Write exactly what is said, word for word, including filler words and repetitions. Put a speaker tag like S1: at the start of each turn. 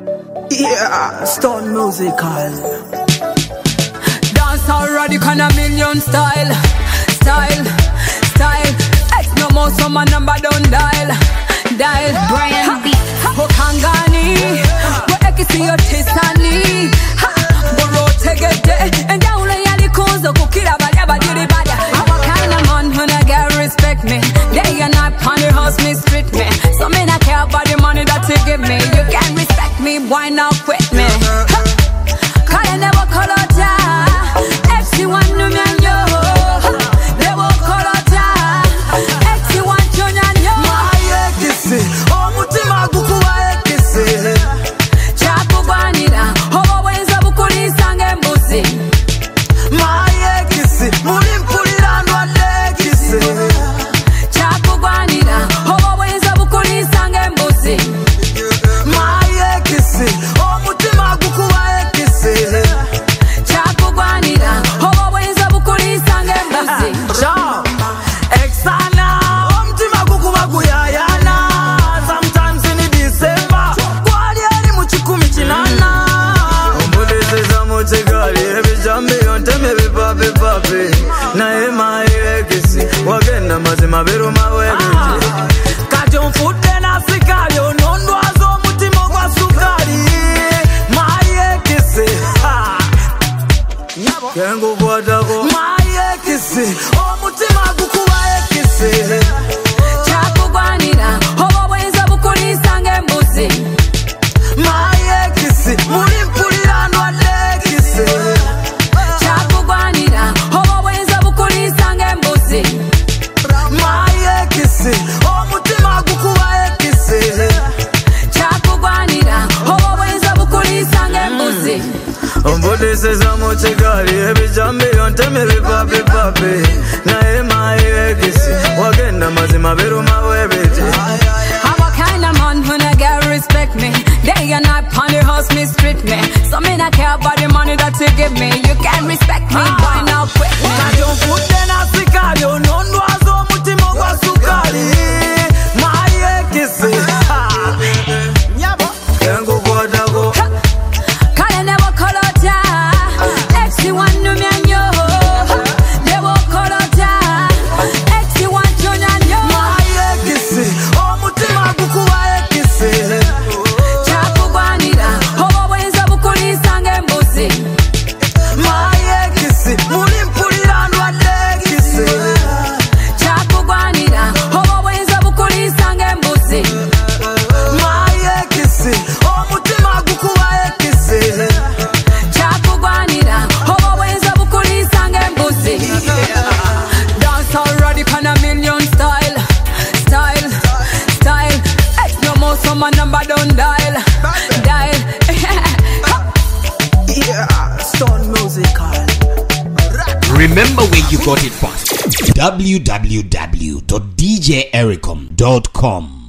S1: Yeah, Stone Musical.
S2: Dance already kind of million style, style, style. X no more, so my number don't dial, dial. Brian B. Hokangani, go ekisi yo tesani. Go rotegete, and down la yali kuzo kukira bada bada bada. Our kind of man who not get respect me. Day and night on the house mistreat me. So me not care about the money that you give me. You can't respect me, why not quit me? Cause I never call out ya. F C one no me and yo. Never call out ya. F C one chonya yo.
S1: Maye kisi, o mutima gukuwa ekisi.
S2: Chapu gwanira, obo wenza bukuli sange mbuzi.
S1: Maye kisi, muri mpulira ndwadde kisi.
S2: Chapu gwanira, obo wenza bukuli sange mbuzi.
S1: Maye kisi, o mutima gukuwa ekisi.
S2: Chapu gwanira, obo wenza bukuli sange mbuzi.
S1: Sharp, Exana, o mutima gukuwa guyayana. Sometimes in December, kwali eri mu kikumi kinana.
S3: Ombulizza mu kigali ebijambi onteme bipapi papi. Naye maye kisi, wagenda mazima biruma webiti.
S1: Kati onfudde na sikali onondwaza omutima gwa sukali. Maye kisi, ha.
S3: Kengukwatako
S1: Maye kisi, omutima gukuba ekisi.
S2: Chapu gwanira, obo wenza bukuli sange mbuzi.
S1: Maye kisi, muri mpulira ndwadde ekisi.
S2: Chapu gwanira, obo wenza bukuli sange mbuzi.
S1: Maye kisi, omutima gukuba ekisi.
S2: Chapu gwanira, obo wenza bukuli sange mbuzi.
S3: ombulizza mu kigali ebijambi onteme bipapi papi. Naye maye kisi, wagenda mazima biruma webiti.
S2: I'm a kind of man who not get respect me. Day and night on the house mistreat me. So me not care about the money that you give me. You can't respect me, why not quit me?
S1: Kati onfudde na sikali onondwaza omutima gwa sukali. Maye kisi, ha.
S3: Kengukwatako
S2: Kale never call out ya. X C one no me and yo. Never call out ya. X C one chonya yo.
S1: Maye kisi, omutima gukuba ekisi.
S2: Chapu gwanira, obo wenza bukuli sange mbuzi.
S1: Maye kisi, muri mpulira ndwadde ekisi.
S2: Chapu gwanira, obo wenza bukuli sange mbuzi.
S1: Maye kisi, omutima gukuba ekisi.
S2: Chapu gwanira, obo wenza bukuli sange mbuzi. Dance already kind of million style, style, style. X no more, so my number don't dial, dial.
S1: Yeah, Stone Musical.
S4: Remember where you got it from. w w w dot d j ericom dot com